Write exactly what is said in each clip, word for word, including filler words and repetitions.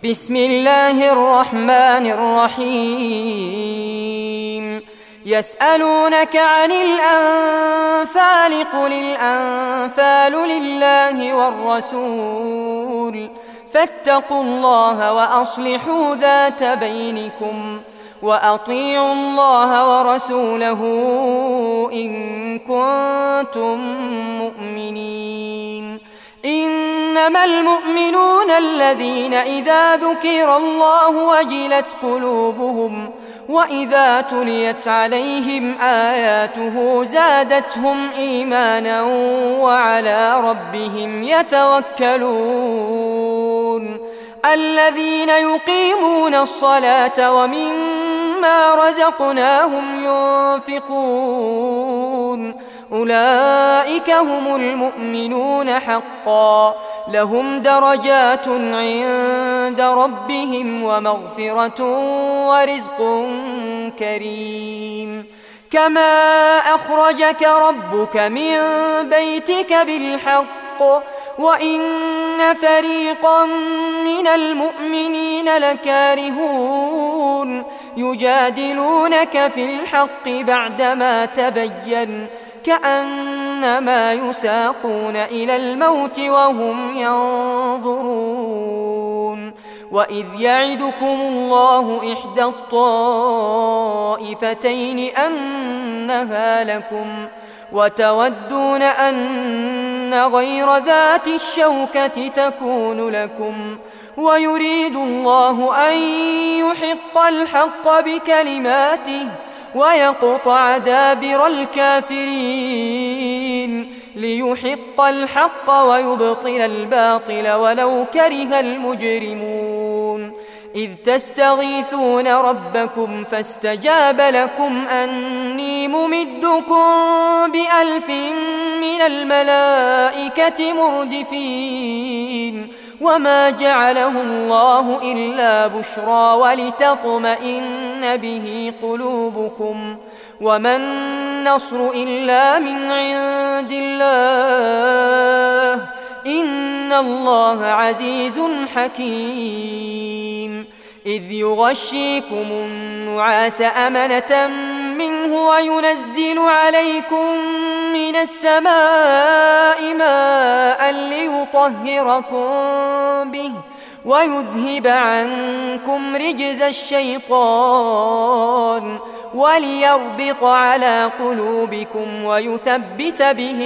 بسم الله الرحمن الرحيم يسألونك عن الأنفال قل الأنفال لله والرسول فاتقوا الله وأصلحوا ذات بينكم وأطيعوا الله ورسوله إن كنتم مؤمنين إنما المؤمنون الذين إذا ذكر الله وجلت قلوبهم وإذا تليت عليهم آياته زادتهم إيمانا وعلى ربهم يتوكلون الذين يقيمون الصلاة ومما رزقناهم ينفقون أولئك هم المؤمنون حقا لهم درجات عند ربهم ومغفرة ورزق كريم كما أخرجك ربك من بيتك بالحق وإن فريقا من المؤمنين لكارهون يجادلونك في الحق بعدما تبين كأنما يساقون إلى الموت وهم ينظرون وإذ يعدكم الله إحدى الطائفتين أنها لكم وتودون أن غير ذات الشوكة تكون لكم ويريد الله أن يحق الحق بكلماته ويقطع دابر الكافرين ليحق الحق ويبطل الباطل ولو كره المجرمون إذ تستغيثون ربكم فاستجاب لكم أني ممدكم بألف من الملائكة مردفين وما جعله الله إلا بشرى ولتطمئن به قلوبكم وما النصر إلا من عند الله إن الله عزيز حكيم إذ يغشيكم النعاس أمنة منه وينزل عليكم من السماء ماء ليطهركم به ويذهب عنكم رجز الشيطان وليربط على قلوبكم ويثبت به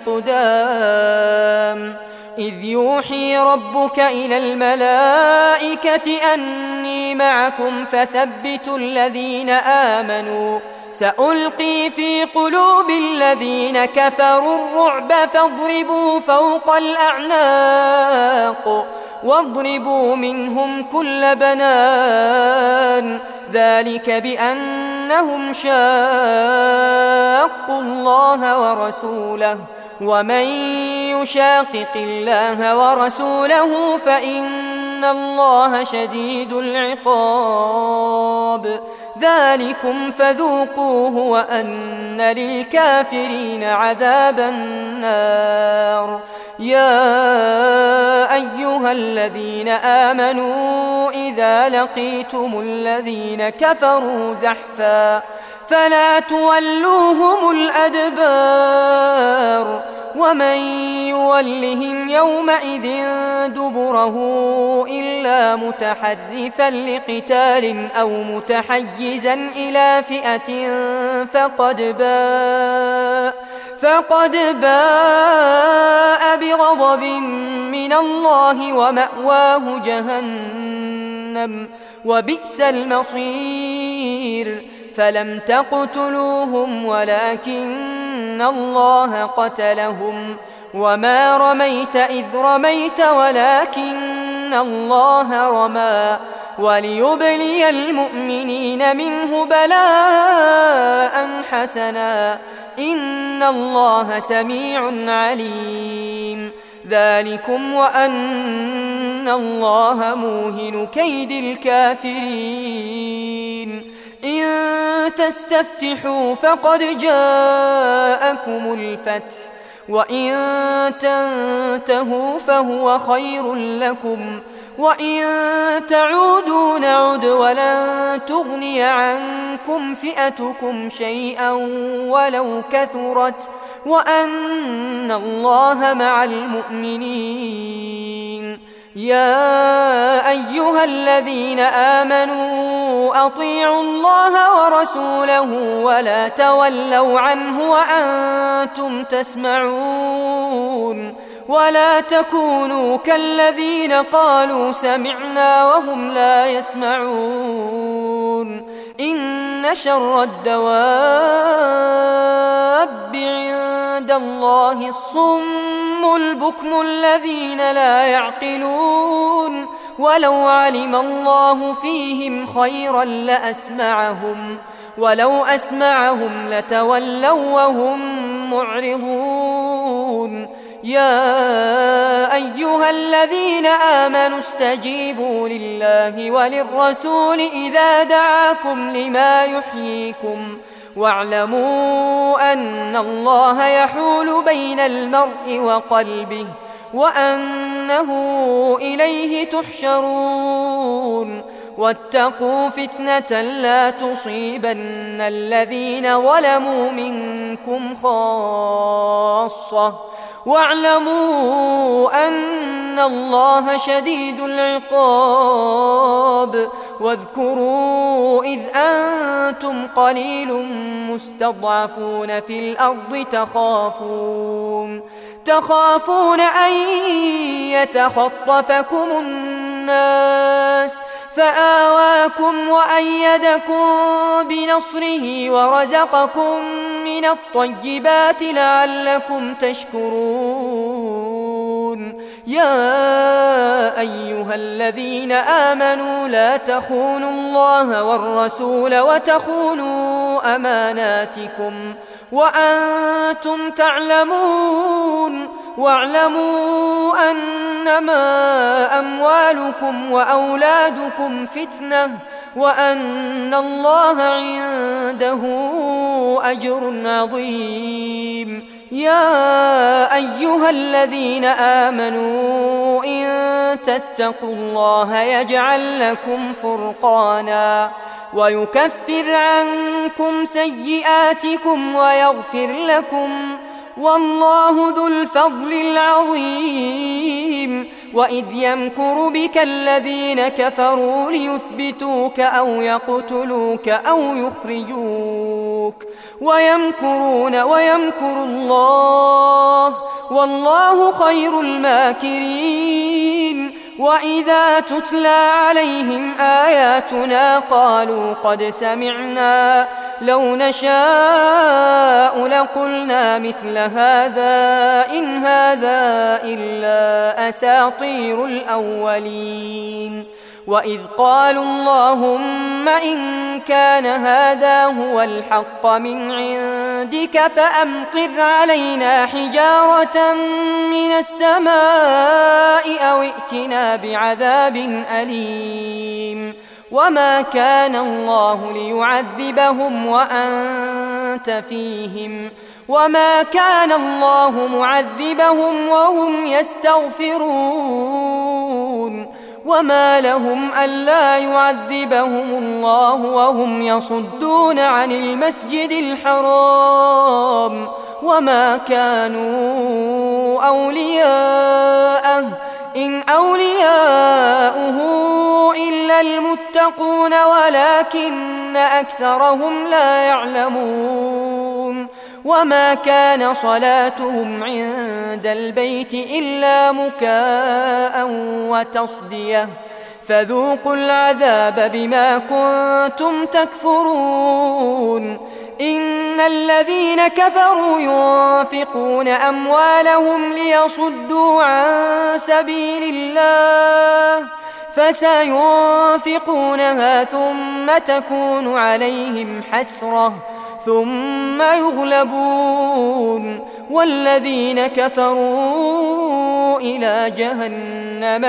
الأقدام إذ يوحي ربك إلى الملائكة أني معكم فثبتوا الذين آمنوا سألقي في قلوب الذين كفروا الرعب فاضربوا فوق الأعناق واضربوا منهم كل بنان ذلك بأنهم شاقوا الله ورسوله ومن يشاقق الله ورسوله فإن الله شديد العقاب ذلكم فذوقوه وأن للكافرين عذاب النار يا أيها الذين آمنوا إذا لقيتم الذين كفروا زحفا فلا تولوهم الأدبار ومن يولهم يومئذ دبره إلا متحرفا لقتال أو متحيزا إلى فئة فقد باء فقد باء بغضب من الله ومأواه جهنم وبئس المصير فلم تقتلوهم ولكن الله قتلهم وما رميت إذ رميت ولكن الله رمى وليبلي المؤمنين منه بلاء حسنا إن الله سميع عليم ذلكم وأن الله موهن كيد الكافرين إن تستفتحوا فقد جاءكم الفتح وإن تنتهوا فهو خير لكم وإن تعودوا نعد ولن تغني عنكم فئتكم شيئا ولو كثرت وأن الله مع المؤمنين. يا أيها الذين آمنوا أطيعوا الله ورسوله ولا تولوا عنه وأنتم تسمعون ولا تكونوا كالذين قالوا سمعنا وهم لا يسمعون. إن شر الدواب عند الله الصم البكم الذين لا يعقلون ولو علم الله فيهم خيرا لأسمعهم ولو أسمعهم لتولوا وهم معرضون. يا أيها الذين آمنوا استجيبوا لله وللرسول إذا دعاكم لما يحييكم واعلموا أن الله يحول بين المرء وقلبه وأنه إليه تحشرون. واتقوا فتنة لا تصيبن الذين ظلموا منكم خاصة واعلموا أن الله شديد العقاب. واذكروا إذ أنتم قليل مستضعفون في الأرض تخافون تخافون أن يتخطفكم الناس فآواكم وأيدكم بنصره ورزقكم من الطيبات لعلكم تشكرون. يا أيها الذين آمنوا لا تخونوا الله والرسول وتخونوا أماناتكم وأنتم تعلمون. واعلموا أنما أموالكم وأولادكم فتنة وأن الله عنده أجر عظيم. يا أيها الذين آمنوا إن تتقوا الله يجعل لكم فرقانا ويكفر عنكم سيئاتكم ويغفر لكم والله ذو الفضل العظيم. وإذ يمكر بك الذين كفروا ليثبتوك أو يقتلوك أو يخرجوك ويمكرون ويمكر الله والله خير الماكرين. وإذا تتلى عليهم آياتنا قالوا قد سمعنا لو نشاء لقلنا مثل هذا إن هذا إلا أساطير الأولين. وإذ قالوا اللهم إن كان هذا هو الحق من عندك فأمطر علينا حجارة من السماء أو ائتنا بعذاب أليم. وما كان الله ليعذبهم وأنت فيهم وما كان الله معذبهم وهم يستغفرون. وما لهم ألا يعذبهم الله وهم يصدون عن المسجد الحرام وما كانوا أولياءه إن أولياؤه إلا المتقون ولكن أكثرهم لا يعلمون. وما كان صلاتهم عند البيت إلا مكاء وتصدية فذوقوا العذاب بما كنتم تكفرون. إن الذين كفروا ينفقون أموالهم ليصدوا عن سبيل الله فسينفقونها ثم تكون عليهم حسرة ثم يغلبون والذين كفروا إلى جهنم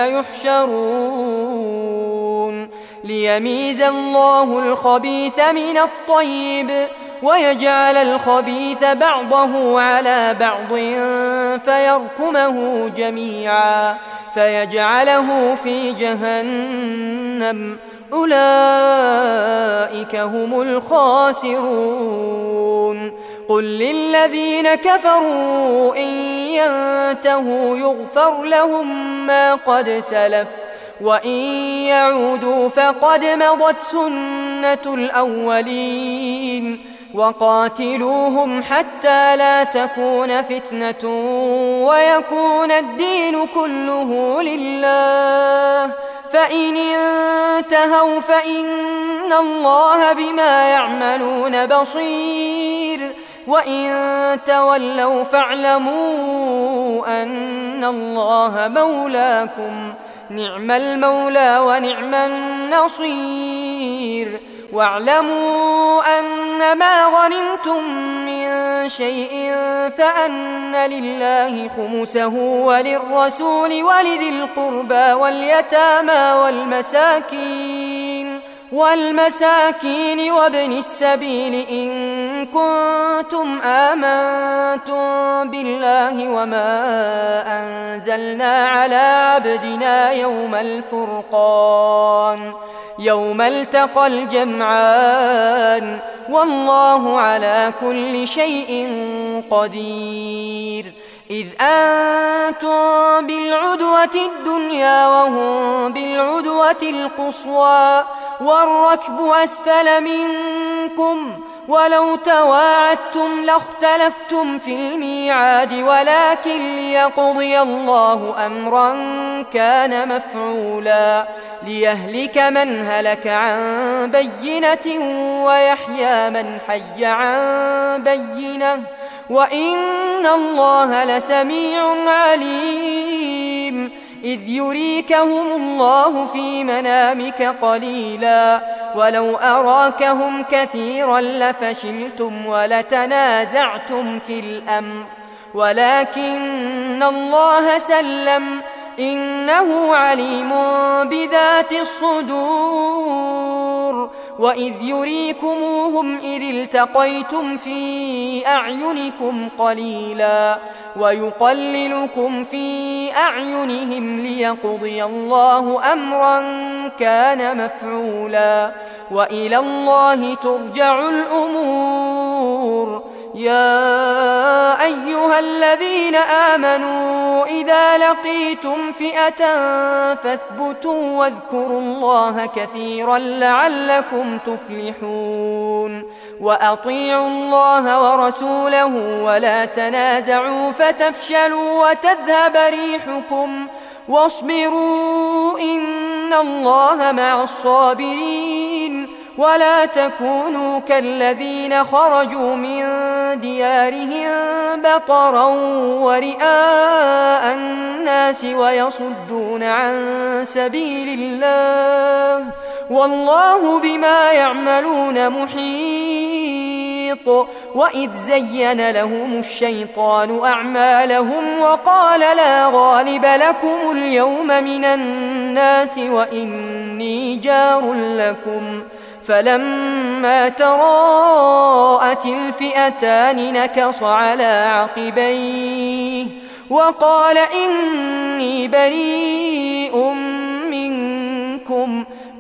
يحشرون. ليميز الله الخبيث من الطيب ويجعل الخبيث بعضه على بعض فيركمه جميعا فيجعله في جهنم أولئك هم الخاسرون قل للذين كفروا إن ينتهوا يغفر لهم ما قد سلف وإن يعودوا فقد مضت سنة الأولين وقاتلوهم حتى لا تكون فتنة ويكون الدين كله لله فإن انتهوا فإن الله بما يعملون بصير وإن تولوا فاعلموا أن الله مولاكم نعم المولى ونعم النصير واعلموا أن ما غنمتم من شيء فأن لله خمسه وللرسول ولذي القربى واليتامى والمساكين والمساكين وابن السبيل إن كنتم آمنتم بالله وما أنزلنا على عبدنا يوم الفرقان يوم التقى الجمعان والله على كل شيء قدير إذ أنتم بالعدوة الدنيا وهم بالعدوة القصوى والركب أسفل منكم ولو تواعدتم لاختلفتم في الميعاد ولكن ليقضي الله أمرا كان مفعولا ليهلك من هلك عن بينة ويحيى من حي عن بينة وإن الله لسميع عليم إذ يريكهم الله في منامك قليلا ولو أراكهم كثيرا لفشلتم ولتنازعتم في الأمر ولكن الله سلم إنه عليم بذات الصدور وإذ يريكموهم إذ التقيتم في أعينكم قليلا ويقللكم في أعينهم ليقضي الله أمرا كان مفعولا وإلى الله ترجع الأمور يا أيها الذين آمنوا إذا لقيتم فئة فاثبتوا واذكروا الله كثيرا لعلكم تفلحون وأطيعوا الله ورسوله ولا تنازعوا فتفشلوا وتذهب ريحكم واصبروا إن الله مع الصابرين ولا تكونوا كالذين خرجوا من ديارهم بطرا ورئاء الناس ويصدون عن سبيل الله والله بما يعملون محيط وإذ زين لهم الشيطان أعمالهم وقال لا غالب لكم اليوم من الناس وإني جار لكم فلما تراءت الفئتان نكص على عقبيه وقال إني بريء منكم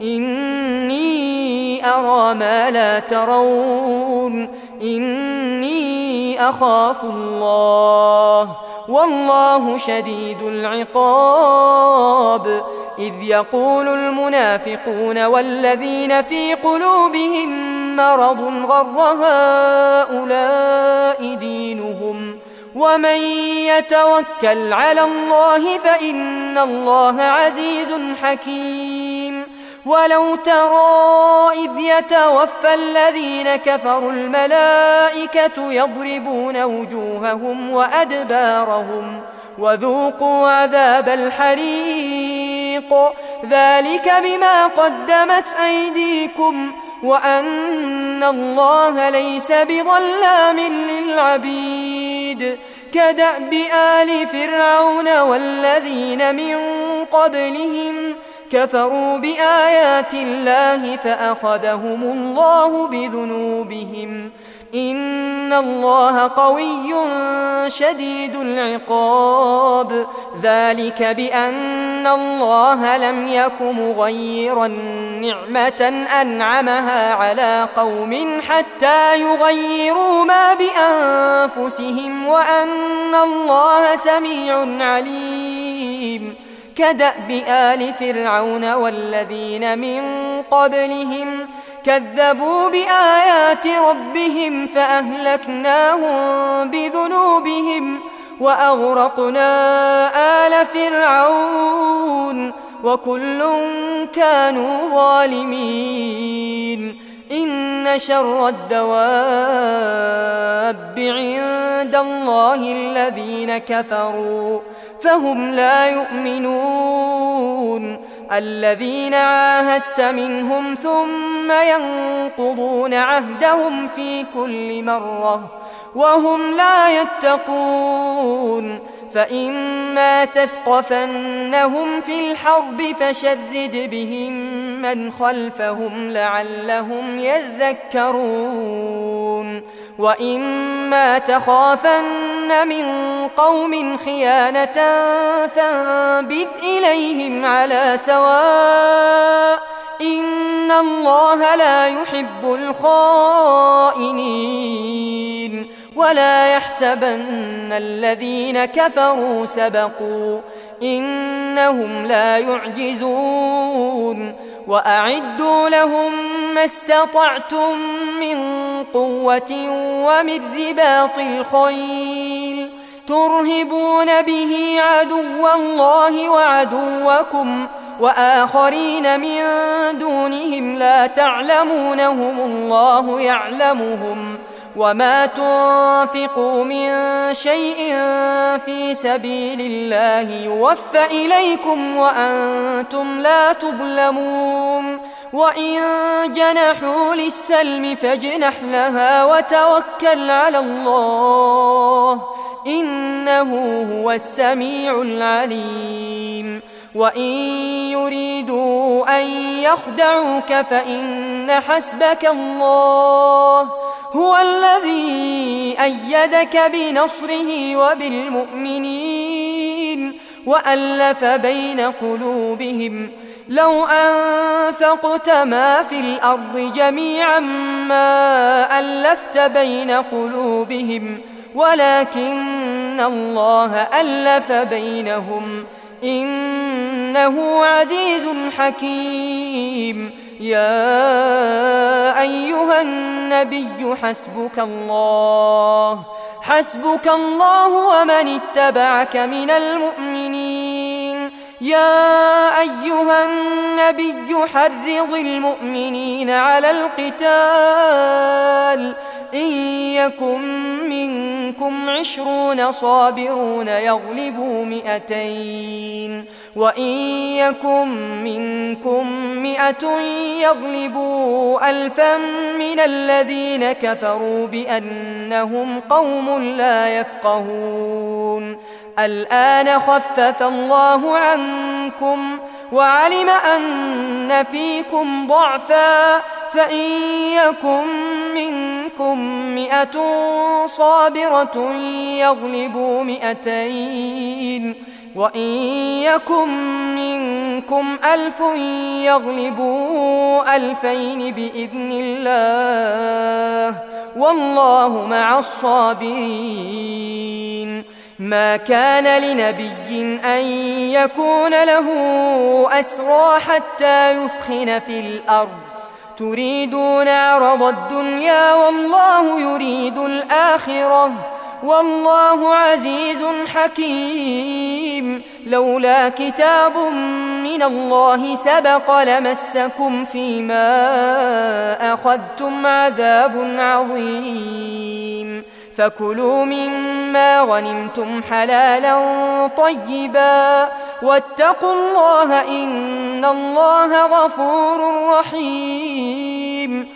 إني أرى ما لا ترون إني أخاف الله والله شديد العقاب إذ يقول المنافقون والذين في قلوبهم مرض غر هؤلاء دينهم ومن يتوكل على الله فإن الله عزيز حكيم ولو ترى إذ يتوفى الذين كفروا الملائكة يضربون وجوههم وأدبارهم وذوقوا عذاب الحريق ذلك بما قدمت أيديكم وأن الله ليس بظلام للعبيد كدأب آل فرعون والذين من قبلهم كفروا بآيات الله فأخذهم الله بذنوبهم إن الله قوي شديد العقاب ذلك بأن الله لم يك مغيرا نعمة أنعمها على قوم حتى يغيروا ما بأنفسهم وأن الله سميع عليم كدأب آل فرعون والذين من قبلهم كذبوا بآيات ربهم فأهلكناهم بذنوبهم وأغرقنا آل فرعون وكل كانوا ظالمين إن شر الدواب عند الله الذين كفروا فهم لا يؤمنون الذين عاهدت منهم ثم ينقضون عهدهم في كل مرة وهم لا يتقون فإما تثقفنهم في الحرب فشرد بهم من خلفهم لعلهم يذكرون وإما تخافن من قوم خيانة فانبذ إليهم على سواء إن الله لا يحب الخائنين ولا يحسبن الذين كفروا سبقوا إنهم لا يعجزون وأعدوا لهم ما استطعتم من قوة ومن رباط الخيل ترهبون به عدو الله وعدوكم وآخرين من دونهم لا تعلمونهم الله يعلمهم وما تنفقوا من شيء في سبيل الله يوفى إليكم وأنتم لا تظلمون وإن جنحوا للسلم فاجنح لها وتوكل على الله إنه هو السميع العليم وإن يريدوا أن يخدعوك فإن حسبك الله هو الذي أيدك بنصره وبالمؤمنين وألف بين قلوبهم لو أنفقت ما في الأرض جميعا ما ألفت بين قلوبهم ولكن الله ألف بينهم إنه عزيز حكيم يا أيها النبي حسبك الله حسبك الله ومن اتبعك من المؤمنين يا أيها النبي حرض المؤمنين على القتال إن يكن منكم عشرون صابرون يغلبوا مئتين وإن يكن منكم مئة يغلبوا ألفا من الذين كفروا بأنهم قوم لا يفقهون الآن خفف الله عنكم وعلم أن فيكم ضعفا فإن يكن منكم مئة صابرة يغلبوا مئتين وإن يكن منكم ألف يغلبوا ألفين بإذن الله والله مع الصابرين ما كان لنبي أن يكون له أسرى حتى يثخن في الأرض تريدون عرض الدنيا والله يريد الآخرة والله عزيز حكيم لولا كتاب من الله سبق لمسكم فيما أخذتم عذاب عظيم فكلوا مما غنمتم حلالا طيبا واتقوا الله إن الله غفور رحيم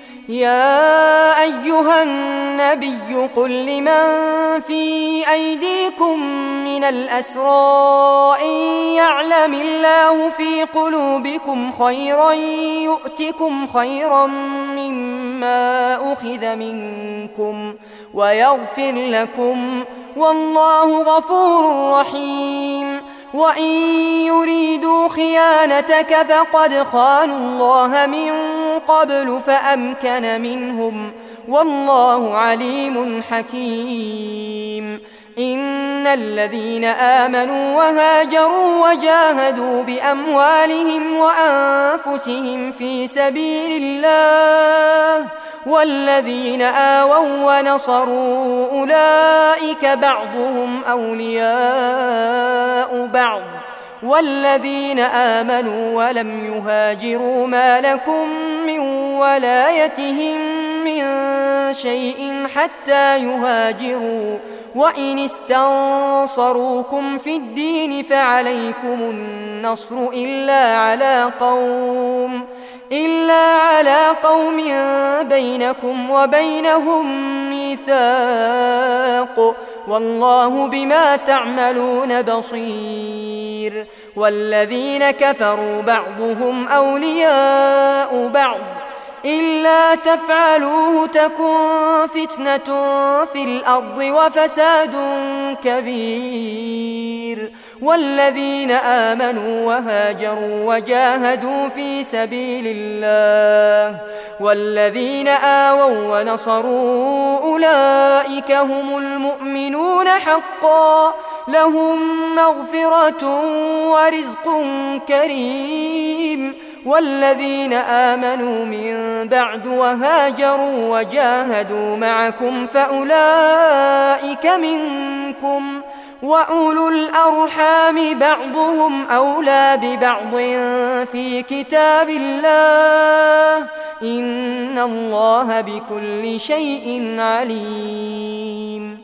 يا أيها النبي قل لمن في أيديكم من الأسرى إن يعلم الله في قلوبكم خيرا يؤتكم خيرا مما ما أخذ منكم ويغفر لكم والله غفور رحيم وإن يريدوا خيانتك فقد خانوا الله من قبل فأمكن منهم والله عليم حكيم إن الذين آمنوا وهاجروا وجاهدوا بأموالهم وأنفسهم في سبيل الله والذين آووا ونصروا أولئك بعضهم أولياء بعض والذين آمنوا ولم يهاجروا ما لكم من ولايتهم من شيء حتى يهاجروا وإن استنصروكم في الدين فعليكم النصر إلا على قوم إلا على قوم بينكم وبينهم ميثاق والله بما تعملون بصير والذين كفروا بعضهم أولياء بعض إلا تفعلوه تكن فتنة في الأرض وفساد كبير والذين آمنوا وهاجروا وجاهدوا في سبيل الله والذين آووا ونصروا أولئك هم المؤمنون حقا لهم مغفرة ورزق كريم والذين آمنوا من بعد وهاجروا وجاهدوا معكم فأولئك منكم وأولو الأرحام بعضهم أولى ببعض في كتاب الله إن الله بكل شيء عليم